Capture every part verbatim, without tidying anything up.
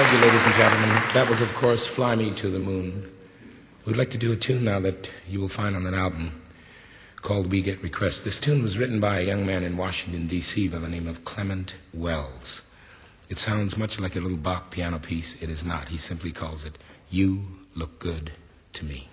Thank you, ladies and gentlemen. That was, of course, Fly Me to the Moon. We'd like to do a tune now that you will find on an album called We Get Requests. This tune was written by a young man in Washington, D C by the name of Clement Wells. It sounds much like a little Bach piano piece. It is not. He simply calls it You Look Good to Me.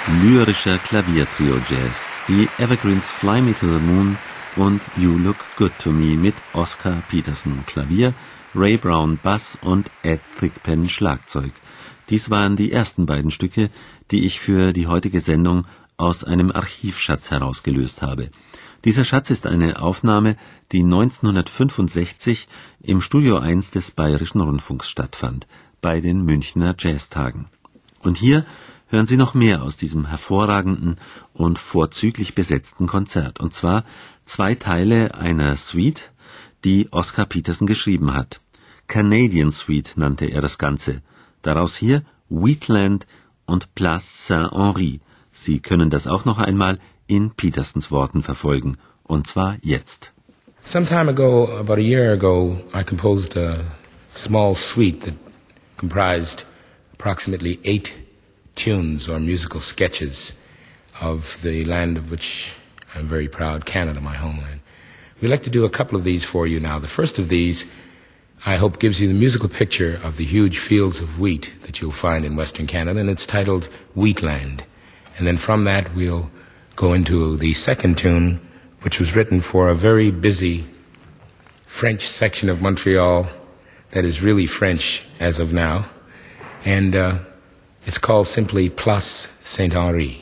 lyrischer Klaviertrio-Jazz, die Evergreens Fly Me to the Moon und You Look Good to Me mit Oscar Peterson Klavier, Ray Brown Bass und Ed Thigpen Schlagzeug. Dies waren die ersten beiden Stücke, die ich für die heutige Sendung aus einem Archivschatz herausgelöst habe. Dieser Schatz ist eine Aufnahme, die neunzehnhundertfünfundsechzig im Studio eins des Bayerischen Rundfunks stattfand, bei den Münchner Jazztagen. Und hier hören Sie noch mehr aus diesem hervorragenden und vorzüglich besetzten Konzert, und zwar zwei Teile einer Suite, die Oscar Peterson geschrieben hat. Canadian Suite nannte er das Ganze. Daraus hier Wheatland und Place Saint-Henri. Sie können das auch noch einmal in Petersons Worten verfolgen, und zwar jetzt. Some time ago, about a year ago, I composed a small suite that comprised approximately eight tunes or musical sketches of the land of which I'm very proud, Canada, my homeland. We'd like to do a couple of these for you now. The first of these, I hope, gives you the musical picture of the huge fields of wheat that you'll find in Western Canada, and it's titled Wheatland. And then from that, we'll go into the second tune, which was written for a very busy French section of Montreal that is really French as of now. And uh, it's called simply Place Saint-Henri.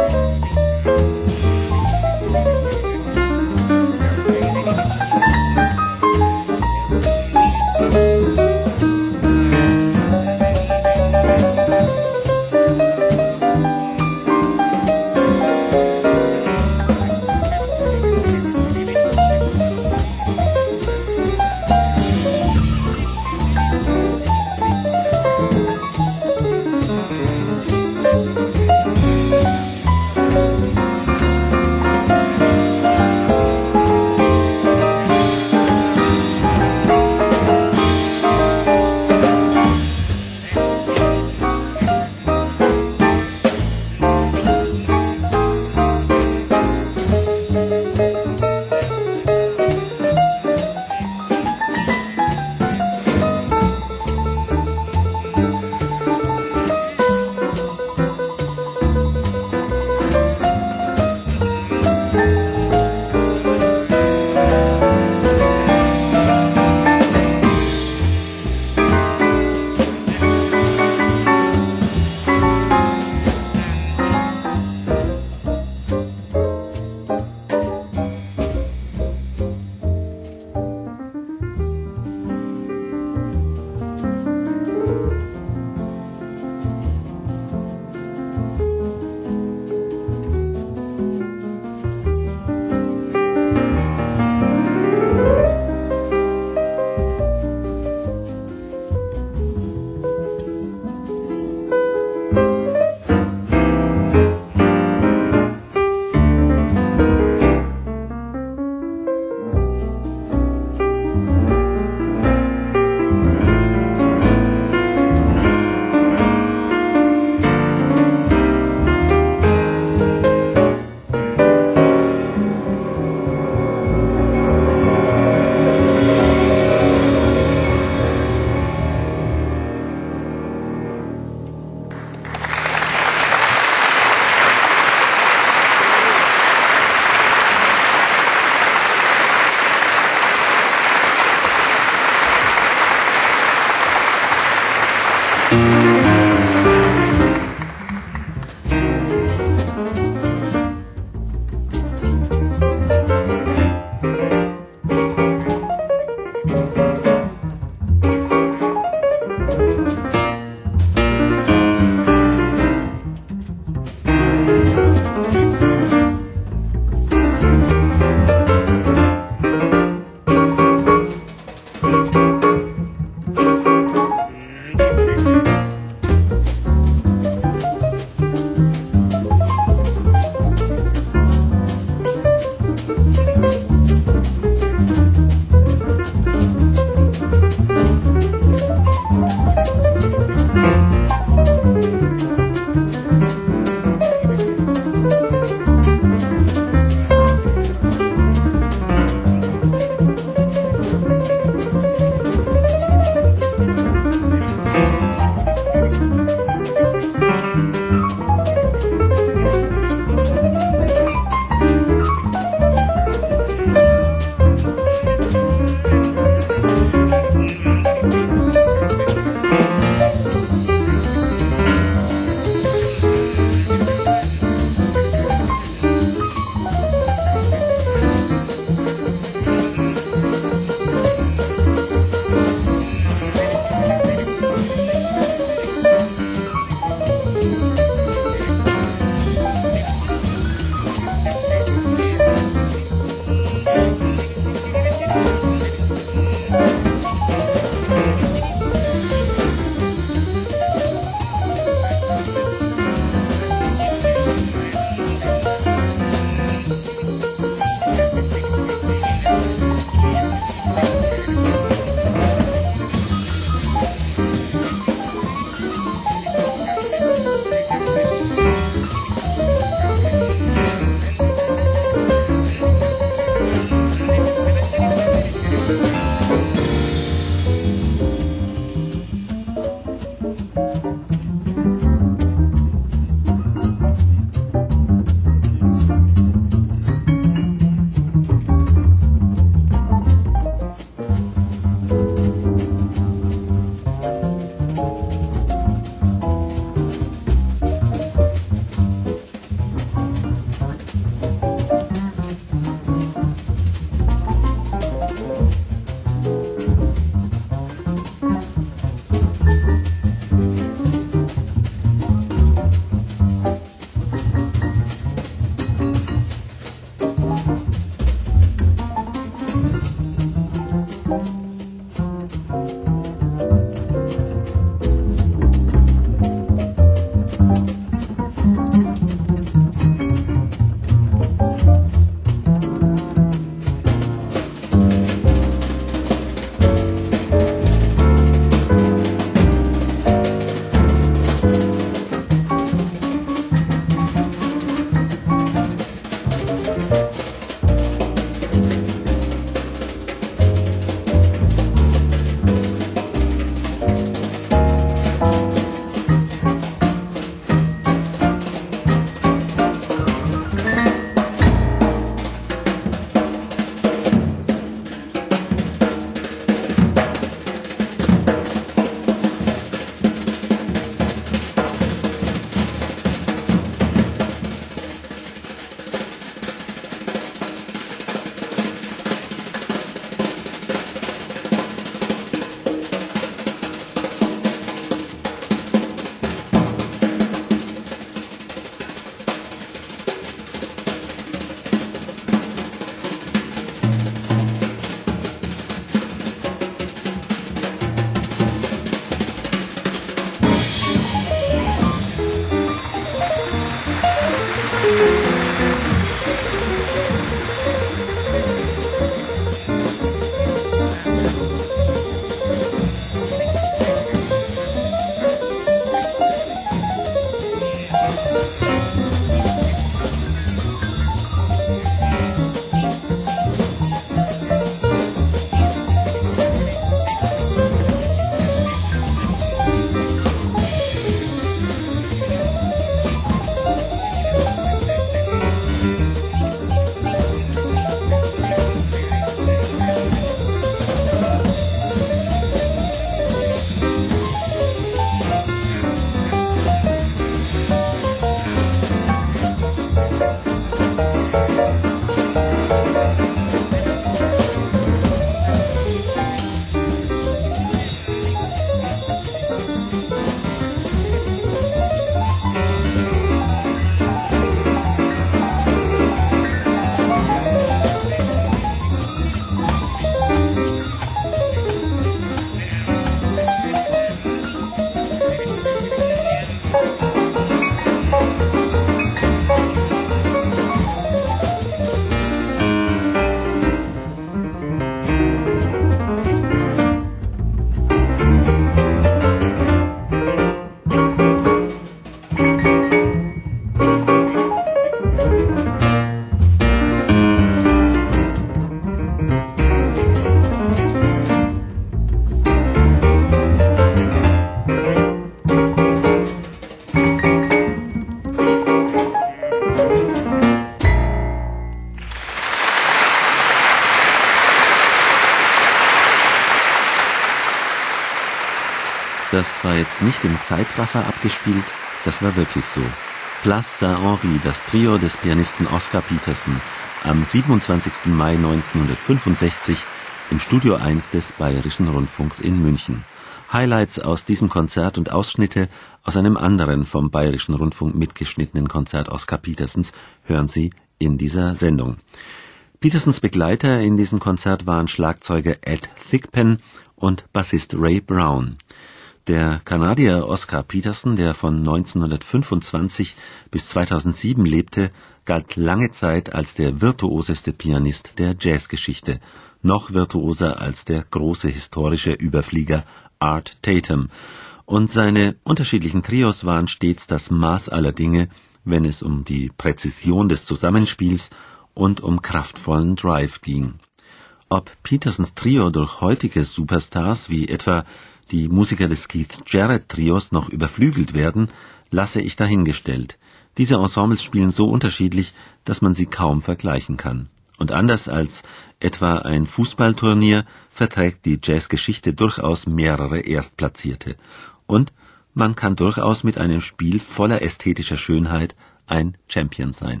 das war jetzt nicht im Zeitraffer abgespielt, das war wirklich so. Place Saint-Henri, das Trio des Pianisten Oscar Peterson, am siebenundzwanzigsten Mai neunzehnhundertfünfundsechzig im Studio eins des Bayerischen Rundfunks in München. Highlights aus diesem Konzert und Ausschnitte aus einem anderen vom Bayerischen Rundfunk mitgeschnittenen Konzert Oscar Petersens hören Sie in dieser Sendung. Petersens Begleiter in diesem Konzert waren Schlagzeuger Ed Thigpen und Bassist Ray Brown. Der Kanadier Oscar Peterson, der von neunzehnhundertfünfundzwanzig bis zweitausendsieben lebte, galt lange Zeit als der virtuoseste Pianist der Jazzgeschichte, noch virtuoser als der große historische Überflieger Art Tatum. Und seine unterschiedlichen Trios waren stets das Maß aller Dinge, wenn es um die Präzision des Zusammenspiels und um kraftvollen Drive ging. Ob Petersens Trio durch heutige Superstars wie etwa die Musiker des Keith Jarrett Trios noch überflügelt werden, lasse ich dahingestellt. Diese Ensembles spielen so unterschiedlich, dass man sie kaum vergleichen kann. Und anders als etwa ein Fußballturnier verträgt die Jazzgeschichte durchaus mehrere Erstplatzierte. Und man kann durchaus mit einem Spiel voller ästhetischer Schönheit ein Champion sein.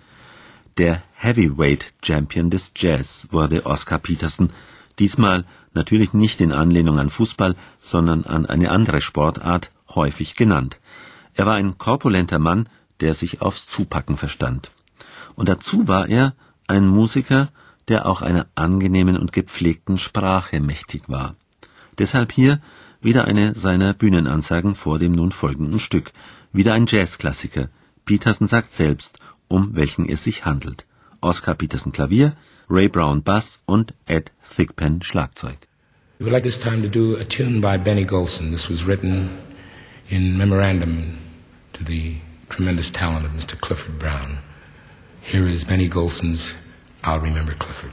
Der Heavyweight Champion des Jazz wurde Oscar Peterson, diesmal natürlich nicht in Anlehnung an Fußball, sondern an eine andere Sportart, häufig genannt. Er war ein korpulenter Mann, der sich aufs Zupacken verstand. Und dazu war er ein Musiker, der auch einer angenehmen und gepflegten Sprache mächtig war. Deshalb hier wieder eine seiner Bühnenansagen vor dem nun folgenden Stück. Wieder ein Jazzklassiker. Peterson sagt selbst, um welchen es sich handelt. Oscar Peterson Klavier, Ray Brown Bass und Ed Thigpen Schlagzeug. We would like this time to do a tune by Benny Golson. This was written in memorandum to the tremendous talent of Mister Clifford Brown. Here is Benny Golson's I'll Remember Clifford.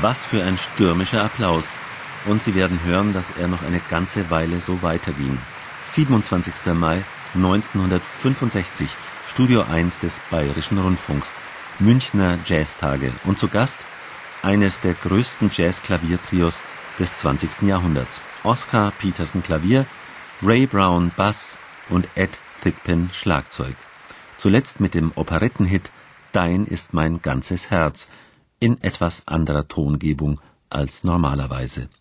Was für ein stürmischer Applaus. Und Sie werden hören, dass er noch eine ganze Weile so weiterging. siebenundzwanzigster Mai neunzehnhundertfünfundsechzig, Studio eins des Bayerischen Rundfunks, Münchner Jazztage. Und zu Gast eines der größten Jazz-Klaviertrios des zwanzigsten Jahrhunderts. Oscar Peterson Klavier, Ray Brown Bass und Ed Thigpen Schlagzeug. Zuletzt mit dem Operettenhit Dein ist mein ganzes Herz, in etwas anderer Tongebung als normalerweise.